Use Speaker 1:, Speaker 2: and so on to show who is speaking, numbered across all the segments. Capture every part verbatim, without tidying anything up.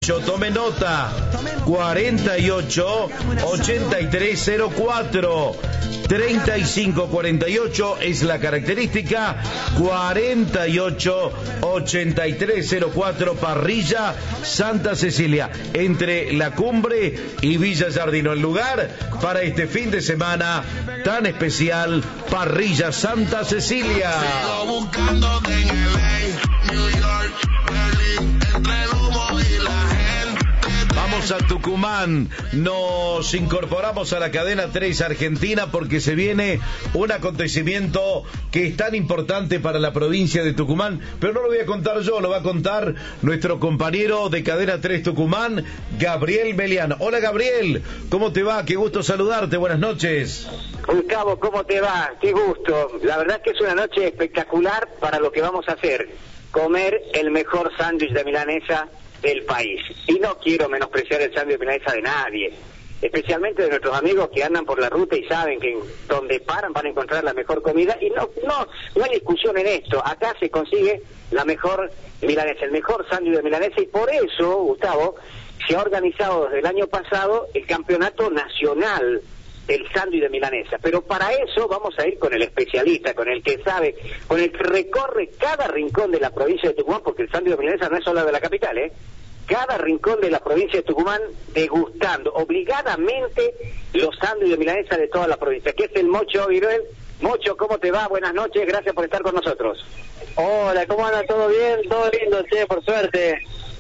Speaker 1: Yo tome nota, cuarenta y ocho, ochenta y tres cero cuatro, treinta y cinco cuarenta y ocho es la característica, cuarenta y ocho, ochenta y tres cero cuatro, Parrilla Santa Cecilia, entre La Cumbre y Villa Jardino, el lugar para este fin de semana tan especial, Parrilla Santa Cecilia.
Speaker 2: Sigo buscándote en L A, New York, Berlín, entre el humo y la gente.
Speaker 1: Vamos a Tucumán, nos incorporamos a la cadena tres Argentina porque se viene un acontecimiento que es tan importante para la provincia de Tucumán, pero no lo voy a contar yo, lo va a contar nuestro compañero de cadena tres Tucumán, Gabriel Melián. Hola Gabriel, ¿cómo te va? Qué gusto saludarte, buenas noches.
Speaker 3: Gustavo, ¿cómo te va? Qué gusto. La verdad que es una noche espectacular para lo que vamos a hacer, comer el mejor sándwich de milanesa del país. Y no quiero menospreciar el sándwich de milanesa de nadie, especialmente de nuestros amigos que andan por la ruta y saben que donde paran van a encontrar la mejor comida, y no, no, no hay discusión en esto. Acá se consigue la mejor milanesa, el mejor sándwich de milanesa, y por eso, Gustavo, se ha organizado desde el año pasado el campeonato nacional del sándwich de milanesa. Pero para eso vamos a ir con el especialista, con el que sabe, con el que recorre cada rincón de la provincia de Tucumán, porque el sándwich de milanesa no es solo de la capital, ¿eh? Cada rincón de la provincia de Tucumán degustando obligadamente los sándwiches de milanesa de toda la provincia, que es el Mocho Viruel. Mocho, ¿cómo te va? Buenas noches, gracias por estar con nosotros.
Speaker 4: Hola, ¿cómo anda? ¿Todo bien? Todo lindo, che, por suerte.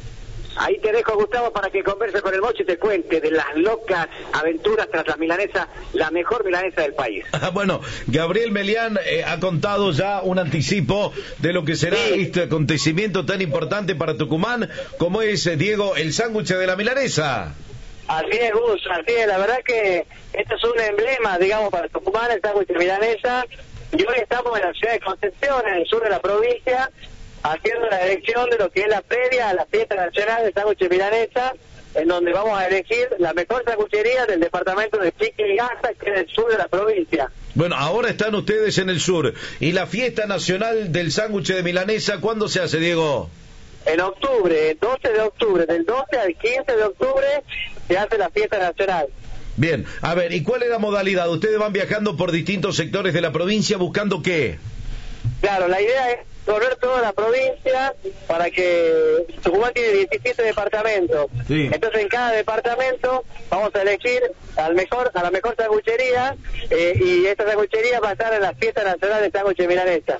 Speaker 3: Ahí te dejo, Gustavo, para que converse con el Mocho y te cuente de las locas aventuras tras la milanesa, la mejor milanesa del país.
Speaker 1: Bueno, Gabriel Melián eh, ha contado ya un anticipo de lo que será sí. este acontecimiento tan importante para Tucumán, como es, eh, Diego, el sándwich de la milanesa.
Speaker 4: Así es, Gus, así es. La verdad que esto es un emblema, digamos, para Tucumán, el sándwich de milanesa. Y hoy estamos en la ciudad de Concepción, en el sur de la provincia, haciendo la elección de lo que es la previa a la fiesta nacional de sándwich milanesa, en donde vamos a elegir la mejor sanguchería del departamento de Chiquilagasta, que es el sur de la provincia.
Speaker 1: Bueno, ahora están ustedes en el sur. ¿Y la fiesta nacional del sándwich de milanesa cuándo se hace, Diego?
Speaker 4: En octubre, el doce de octubre, del doce al quince de octubre se hace la fiesta nacional.
Speaker 1: Bien, a ver, ¿y cuál es la modalidad? Ustedes van viajando por distintos sectores de la provincia buscando ¿qué?
Speaker 4: Claro, la idea es correr toda la provincia para que Tucumán tiene diecisiete departamentos. Sí. Entonces en cada departamento vamos a elegir al mejor, a la mejor sanguchería, eh, y esta sanguchería va a estar en la fiesta nacional de sándwich milanesa.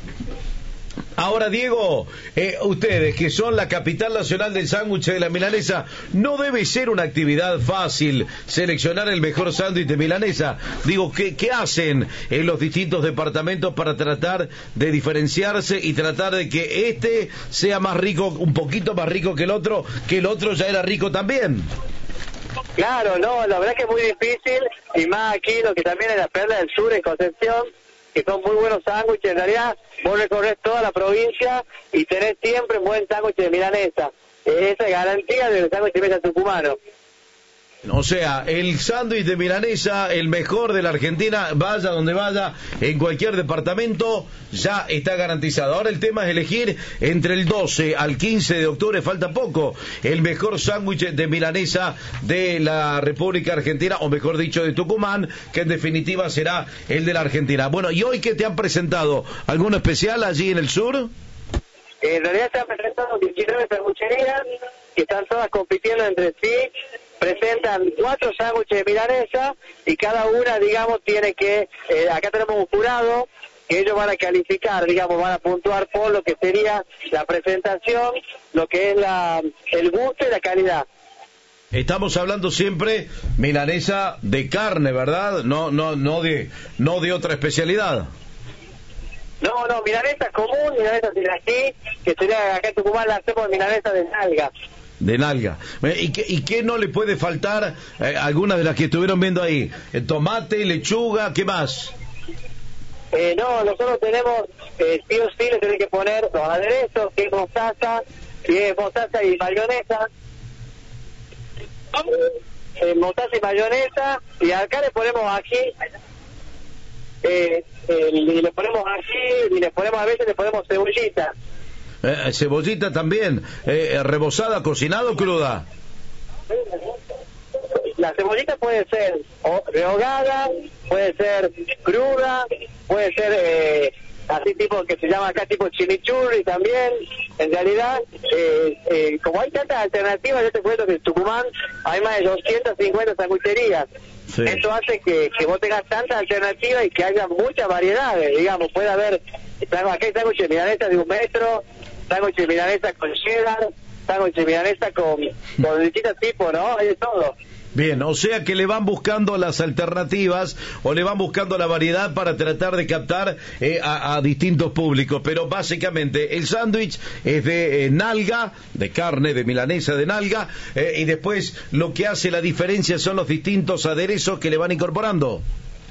Speaker 1: Ahora, Diego, eh, ustedes que son la capital nacional del sándwich de la milanesa, no debe ser una actividad fácil seleccionar el mejor sándwich de milanesa. Digo, ¿qué, qué hacen en los distintos departamentos para tratar de diferenciarse y tratar de que este sea más rico, un poquito más rico que el otro, que el otro ya era rico también?
Speaker 4: Claro, no, la verdad que es muy difícil, y más aquí lo que también es la perla del sur en Concepción, que son muy buenos sándwiches. En realidad vos recorres toda la provincia y tenés siempre un buen sándwich de milanesa. Esa es garantía del sándwich de milanesa tucumano.
Speaker 1: O sea, el sándwich de milanesa, el mejor de la Argentina, vaya donde vaya, en cualquier departamento, ya está garantizado. Ahora el tema es elegir entre el doce al quince de octubre, falta poco, el mejor sándwich de milanesa de la República Argentina, o mejor dicho, de Tucumán, que en definitiva será el de la Argentina. Bueno, ¿y hoy qué te han presentado? ¿Alguno especial allí en el sur?
Speaker 4: En realidad se han presentado diecinueve sangucherías que están todas compitiendo entre sí. Presentan cuatro sándwiches de milanesa y cada una, digamos, tiene que, eh, acá tenemos un jurado que ellos van a calificar, digamos, van a puntuar por lo que sería la presentación, lo que es la, el gusto y la calidad.
Speaker 1: Estamos hablando siempre milanesa de carne, ¿verdad? No, no, no de, no de otra especialidad.
Speaker 4: No, no, milanesa común, milanesa sin ají, que sería acá en Tucumán la hacemos milanesa de nalga.
Speaker 1: De nalga. ¿Y qué, y qué no le puede faltar eh, algunas de las que estuvieron viendo ahí? Eh, tomate, lechuga, ¿qué más?
Speaker 4: Eh, no, nosotros tenemos, eh, sí o sí le tenés que poner los aderezos, que es mostaza, que es mostaza y mayonesa. Eh, mostaza y mayonesa, y acá le ponemos ají, eh, eh, y le ponemos ají, y le ponemos, a veces le ponemos cebollita.
Speaker 1: Eh, cebollita también, eh, rebozada, cocinada o cruda.
Speaker 4: La cebollita puede ser o rehogada, puede ser cruda, puede ser eh, así tipo que se llama acá tipo chimichurri también. En realidad, eh, eh, como hay tantas alternativas, yo te cuento que en Tucumán hay más de doscientas cincuenta sangucherías. Sí. Eso hace que, que vos tengas tantas alternativas y que haya muchas variedades, digamos, puede haber, acá hay sándwiches de milanesa de un metro, sándwiches de milanesa con cheddar, sándwiches de milanesa con, con distintos tipos, ¿no? Hay de todo.
Speaker 1: Bien, o sea que le van buscando las alternativas o le van buscando la variedad para tratar de captar eh, a, a distintos públicos, pero básicamente el sándwich es de eh, nalga, de carne, de milanesa de nalga, eh, y después lo que hace la diferencia son los distintos aderezos que le van incorporando.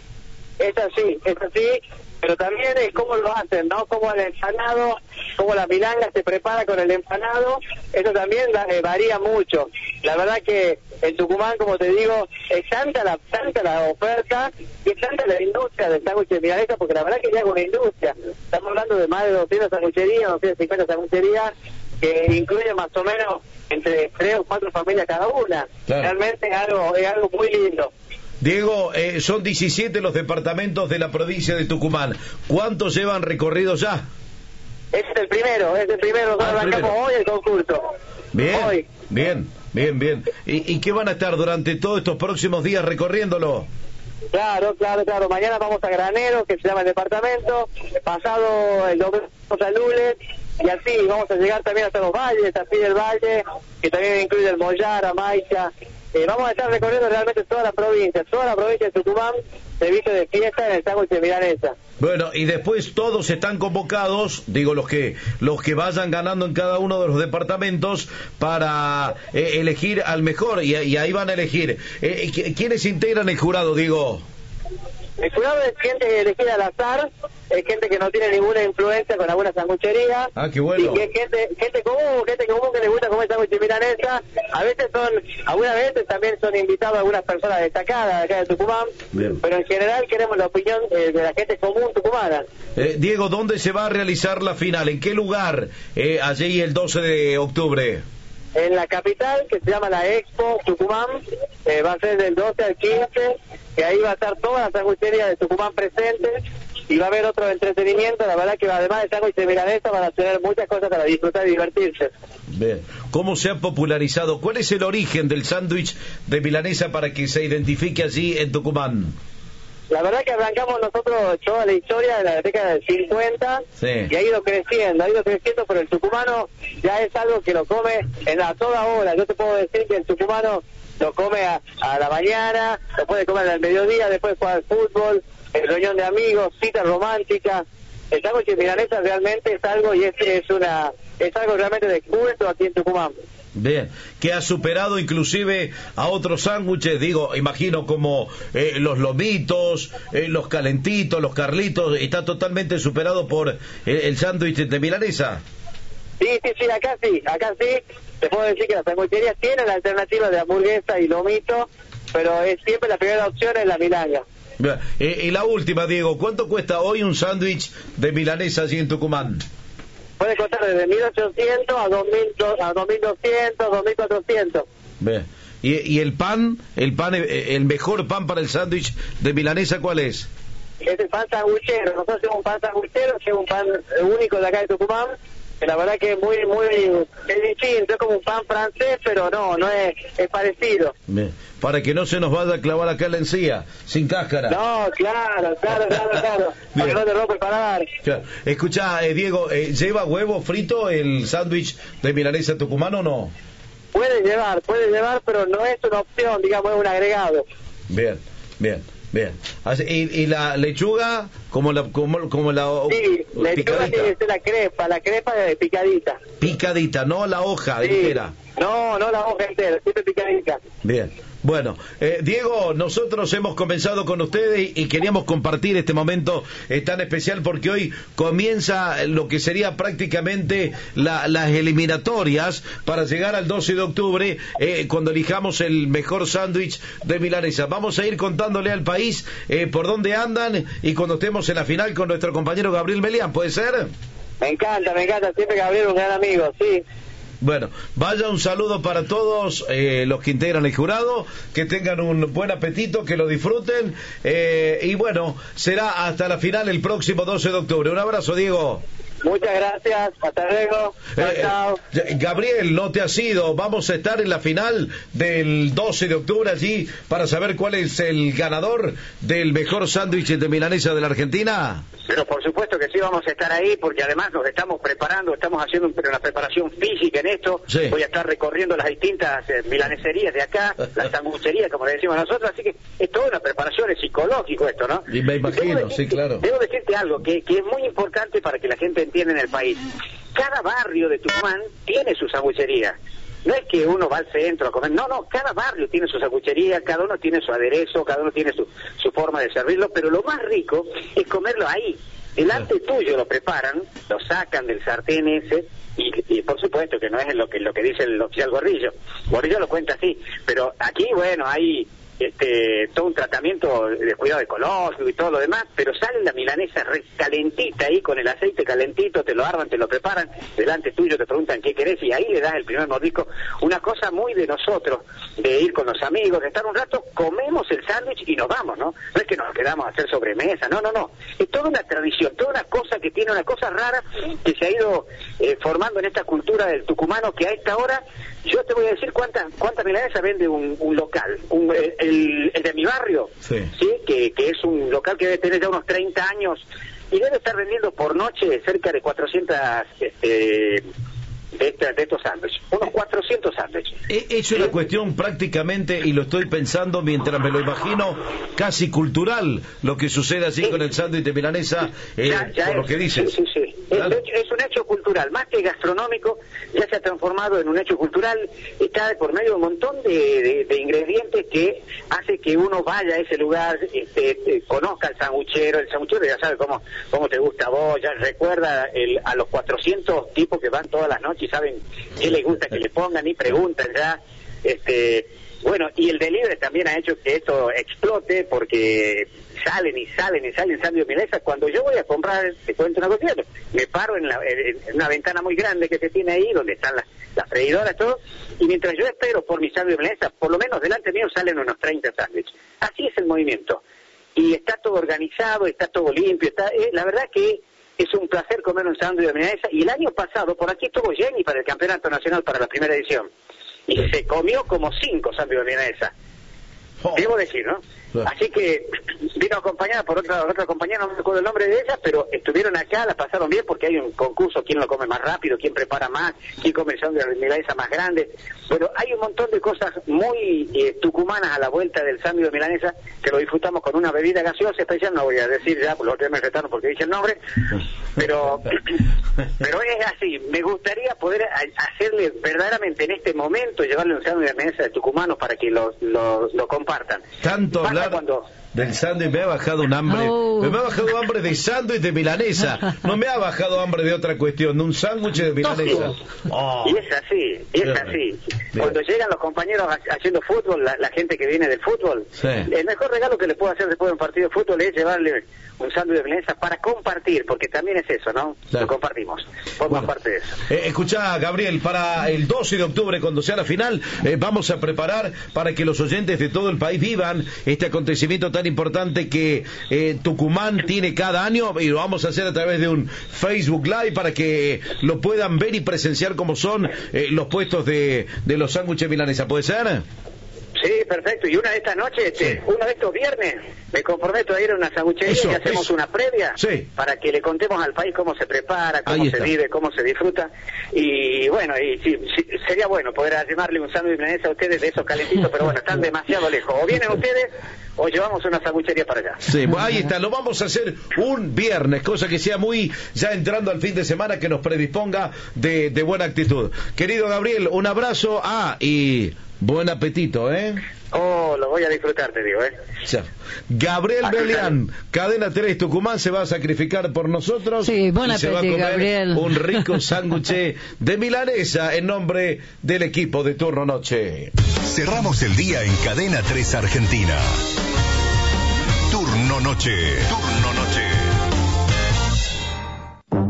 Speaker 4: Es así, es así, pero también es cómo lo hacen, ¿no? Cómo el empanado, cómo la milanga se prepara con el empanado, eso también eh, varía mucho. La verdad que en Tucumán, como te digo, es tanta la tanta la oferta y es tanta la industria del sándwich de milanesa, porque la verdad que ya es una industria. Estamos hablando de más de doscientas sangucherías, doscientas cincuenta sangucherías, que incluyen más o menos entre tres o cuatro familias cada una. Claro. Realmente es algo, es algo muy lindo.
Speaker 1: Diego, eh, son diecisiete los departamentos de la provincia de Tucumán. ¿Cuántos llevan recorridos ya?
Speaker 4: Este es el primero, es el primero. Ah, arrancamos primero. Hoy el concurso.
Speaker 1: Bien,
Speaker 4: hoy.
Speaker 1: bien, bien, bien. ¿Y, ¿Y qué van a estar durante todos estos próximos días recorriéndolo?
Speaker 4: Claro, claro, claro. Mañana vamos a Granero, que se llama el departamento. Pasado el domingo a Lules. Y así vamos a llegar también hasta los valles, así del valle, que también incluye el Mollar, Amaicha. Eh, vamos a estar recorriendo realmente toda la provincia, toda la provincia de Tucumán se viste de fiesta en el sándwich de milanesa.
Speaker 1: Bueno, y después todos están convocados, digo los que los que vayan ganando en cada uno de los departamentos para eh, elegir al mejor, y, y ahí van a elegir. Eh, ¿Quiénes integran el jurado, Diego?
Speaker 4: El jurado es gente elegida al azar, es gente que no tiene ninguna influencia con alguna sanguchería.
Speaker 1: Ah, qué bueno.
Speaker 4: Y que es gente, gente común, gente común que le gusta comer sándwich de milanesa. A veces son, algunas veces también son invitados algunas personas destacadas de acá de Tucumán. Bien. Pero en general queremos la opinión eh, de la gente común tucumana.
Speaker 1: Eh, Diego, ¿dónde se va a realizar la final? ¿En qué lugar? Eh, allí el doce de octubre.
Speaker 4: En la capital, que se llama la Expo Tucumán, eh, va a ser del doce al quince, que ahí va a estar toda la sanguchería de Tucumán presente, y va a haber otro entretenimiento. La verdad que además de sándwich de milanesa van a tener muchas cosas para disfrutar y divertirse.
Speaker 1: Bien. ¿Cómo se ha popularizado? ¿Cuál es el origen del sándwich de milanesa para que se identifique allí en Tucumán?
Speaker 4: La verdad que arrancamos nosotros toda la historia de la década del cincuenta, sí, y ha ido creciendo, ha ido creciendo, pero el tucumano ya es algo que lo come en a toda hora. Yo te puedo decir que el tucumano lo come a, a la mañana, lo puede comer al mediodía, después juega al fútbol, el reunión de amigos, citas románticas. El sándwich de milanesa realmente es algo, y es, es una es algo realmente de culto aquí en Tucumán.
Speaker 1: Bien, que ha superado inclusive a otros sándwiches, digo, imagino como eh, los lomitos, eh, los calentitos, los carlitos, está totalmente superado por eh, el sándwich de milanesa.
Speaker 4: Sí, sí, sí, acá sí, acá sí, te puedo decir que las sangucherías tienen la alternativa de hamburguesa y lomito, pero es siempre la primera opción es la milanga.
Speaker 1: Bien. Eh, y la última, Diego, ¿cuánto cuesta hoy un sándwich de milanesa allí en Tucumán?
Speaker 4: Puede costar desde mil ochocientos a dos mil doscientos, dos mil cuatrocientos.
Speaker 1: Bien. ¿Y, y el pan, el pan, el mejor pan para el sándwich de milanesa, cuál es?
Speaker 4: Es el pan sanguchero. Nosotros hacemos un pan sanguchero, que es un pan único de acá de Tucumán, que la verdad que es muy, muy, es distinto, es como un pan francés, pero no, no es, es parecido.
Speaker 1: Bien. Para que no se nos vaya a clavar acá la encía, sin cáscara.
Speaker 4: No, claro, claro, claro, claro. Para que no te rompa el paladar.
Speaker 1: Claro. Escuchá, eh, Diego, eh, ¿lleva huevo frito el sándwich de milanesa tucumano o no?
Speaker 4: Puede llevar, puede llevar, pero no es una opción, digamos, es un agregado.
Speaker 1: Bien, bien. Bien. ¿Y, y la lechuga como la como, como la
Speaker 4: sí, la lechuga tiene que ser la crepa, la crepa de picadita.
Speaker 1: Picadita, no la hoja sí, entera.
Speaker 4: No, no la hoja entera, siempre picadita.
Speaker 1: Bien. Bueno, eh, Diego, nosotros hemos comenzado con ustedes y queríamos compartir este momento eh, tan especial porque hoy comienza lo que sería prácticamente la, las eliminatorias para llegar al doce de octubre eh, cuando elijamos el mejor sándwich de milanesa. Vamos a ir contándole al país eh, por dónde andan y cuando estemos en la final con nuestro compañero Gabriel Melián, ¿puede ser?
Speaker 4: Me encanta, me encanta, siempre Gabriel un gran amigo, sí.
Speaker 1: Bueno, vaya un saludo para todos eh, los que integran el jurado, que tengan un buen apetito, que lo disfruten, eh, y bueno, será hasta la final el próximo doce de octubre. Un abrazo, Diego.
Speaker 4: Muchas gracias, hasta luego. Chao,
Speaker 1: Eh,
Speaker 4: chao.
Speaker 1: eh, Gabriel, no te has ido, vamos a estar en la final del doce de octubre allí para saber cuál es el ganador del mejor sándwich de milanesa de la Argentina.
Speaker 3: Pero por supuesto que sí vamos a estar ahí, porque además nos estamos preparando, estamos haciendo un- una preparación física en esto.
Speaker 1: Sí.
Speaker 3: Voy a estar recorriendo las distintas eh, milaneserías de acá, las sangucherías, como le decimos nosotros, así que es toda una preparación, es psicológico esto, ¿no?
Speaker 1: Y me imagino,
Speaker 3: Debo decirte-
Speaker 1: sí, claro.
Speaker 3: Debo decirte algo que, que es muy importante para que la gente entienda en el país. Cada barrio de Tucumán tiene su sanguchería. No es que uno va al centro a comer, no, no, cada barrio tiene su sanguchería, cada uno tiene su aderezo, cada uno tiene su, su forma de servirlo, pero lo más rico es comerlo ahí. Delante tuyo lo preparan, lo sacan del sartén ese, y, y por supuesto que no es lo que lo que dice el oficial Gordillo. Gordillo lo cuenta así, pero aquí, bueno, hay este todo un tratamiento de cuidado ecológico y todo lo demás, pero sale la milanesa re- calentita ahí, con el aceite calentito, te lo arman, te lo preparan, delante tuyo te preguntan qué querés y ahí le das el primer mordisco. Una cosa muy de nosotros, de ir con los amigos, de estar un rato, comemos el sándwich y nos vamos, ¿no? No es que nos quedamos a hacer sobremesa, no, no, no. Es toda una tradición, toda una cosa que tiene una cosa rara que se ha ido eh, formando en esta cultura del tucumano, que a esta hora, yo te voy a decir cuántas cuántas milanesas vende un, un local, un, el, el- el de mi barrio,
Speaker 1: Sí.
Speaker 3: que, que es un local que debe tener ya unos treinta años y debe estar vendiendo por noche cerca de cuatrocientas este, de, esta- de estos sándwiches, unos cuatrocientos sándwiches.
Speaker 1: E- Es una cuestión prácticamente, y lo estoy pensando mientras me lo imagino, casi cultural, lo que sucede así
Speaker 3: Sí.
Speaker 1: con el sándwich de milanesa, eh,
Speaker 3: Ya- ya
Speaker 1: por lo
Speaker 3: es-
Speaker 1: que dices.
Speaker 3: Sí, sí, sí. Es,
Speaker 1: Claro.
Speaker 3: hecho- es un hecho cultural, más que gastronómico, ya se ha transformado en un hecho cultural, está por medio de un montón de, de- de ingredientes que hace que uno vaya a ese lugar, este, este, conozca al sanguchero, el sanguchero ya sabe cómo, cómo te gusta a vos, ya recuerda el, a los cuatrocientos tipos que van todas las noches y saben qué les gusta que le pongan y preguntan ya, este... Bueno, y el delivery también ha hecho que esto explote, porque salen y salen y salen sándwiches de milanesa. Cuando yo voy a comprar, te cuento una cosa, me paro en, la, en una ventana muy grande que se tiene ahí, donde están las, las freidoras, todo, y mientras yo espero por mi sándwich de milanesa, por lo menos delante mío salen unos treinta sándwiches. Así es el movimiento. Y está todo organizado, está todo limpio, está eh, la verdad que es un placer comer un sándwich de milanesa. Y el año pasado, por aquí estuvo Jenny para el Campeonato Nacional, para la primera edición. Y se comió como cinco sándwiches de milanesa.
Speaker 1: Oh.
Speaker 3: Debo decir, ¿no?
Speaker 1: Claro.
Speaker 3: Así que vino acompañada por otra otra compañera, no me acuerdo el nombre de ella, pero estuvieron acá, la pasaron bien, porque hay un concurso, quién lo come más rápido, quién prepara más, quién come el sándwich de milanesa más grande. Bueno, hay un montón de cosas muy eh, tucumanas a la vuelta del sándwich de milanesa, que lo disfrutamos con una bebida gaseosa especial, no voy a decir ya, por los otros me retaron porque dije el nombre, pero pero es así. Me gustaría poder a- hacerle verdaderamente en este momento, llevarle un sándwich de milanesa de tucumanos para que lo, lo, lo compartan.
Speaker 1: Tanto
Speaker 3: Pasa
Speaker 1: hablar
Speaker 3: cuando...
Speaker 1: del sándwich, me ha bajado un hambre.
Speaker 5: Oh.
Speaker 1: Me ha bajado hambre de sándwich de milanesa. No me ha bajado hambre de otra cuestión, de un sándwich de milanesa. Oh.
Speaker 3: Y es así, y es
Speaker 1: Bien.
Speaker 3: así.
Speaker 1: Bien.
Speaker 3: Cuando llegan los compañeros ha- haciendo fútbol, la, la gente que viene del fútbol,
Speaker 1: Sí.
Speaker 3: el mejor regalo que le puedo hacer después de un partido de fútbol es llevarle un sándwich de milanesa para compartir, porque también es eso, ¿no?
Speaker 1: Claro.
Speaker 3: Lo compartimos, forma
Speaker 1: Bueno.
Speaker 3: parte de eso.
Speaker 1: Eh, escuchá, Gabriel, para el doce de octubre, cuando sea la final, eh, vamos a preparar para que los oyentes de todo el país vivan este acontecimiento tan importante que eh, Tucumán tiene cada año, y lo vamos a hacer a través de un Facebook Live para que lo puedan ver y presenciar cómo son eh, los puestos de, de los sándwiches milanesa. ¿Puede ser?
Speaker 3: Sí, perfecto. Y una de estas noches, este,
Speaker 1: Sí.
Speaker 3: uno de estos viernes, me comprometo a ir a una sanguchería
Speaker 1: Eso,
Speaker 3: y hacemos
Speaker 1: eso.
Speaker 3: una previa
Speaker 1: Sí.
Speaker 3: para que le contemos al país cómo se prepara, cómo
Speaker 1: Ahí
Speaker 3: se
Speaker 1: está.
Speaker 3: vive, cómo se disfruta. Y bueno, y sí, sí, sería bueno poder llamarle un sándwich de milanesa a ustedes de esos calentitos, pero bueno, están demasiado lejos. O vienen ustedes o llevamos una sanguchería para allá.
Speaker 1: Sí, bueno, ahí está, lo vamos a hacer un viernes, cosa que sea muy, ya entrando al fin de semana, que nos predisponga de, de buena actitud. Querido Gabriel, un abrazo, ah, y buen apetito, ¿eh?
Speaker 3: Oh, lo voy a disfrutar, te digo, ¿eh?
Speaker 1: Ya. Gabriel Belián, Cadena tres Tucumán, se va a sacrificar por nosotros.
Speaker 5: Sí, buen
Speaker 1: y se va a
Speaker 5: apetito,
Speaker 1: comer
Speaker 5: Gabriel.
Speaker 1: un rico sándwich de milanesa en nombre del equipo de Turno Noche.
Speaker 6: Cerramos el día en Cadena tres Argentina. Turno Noche.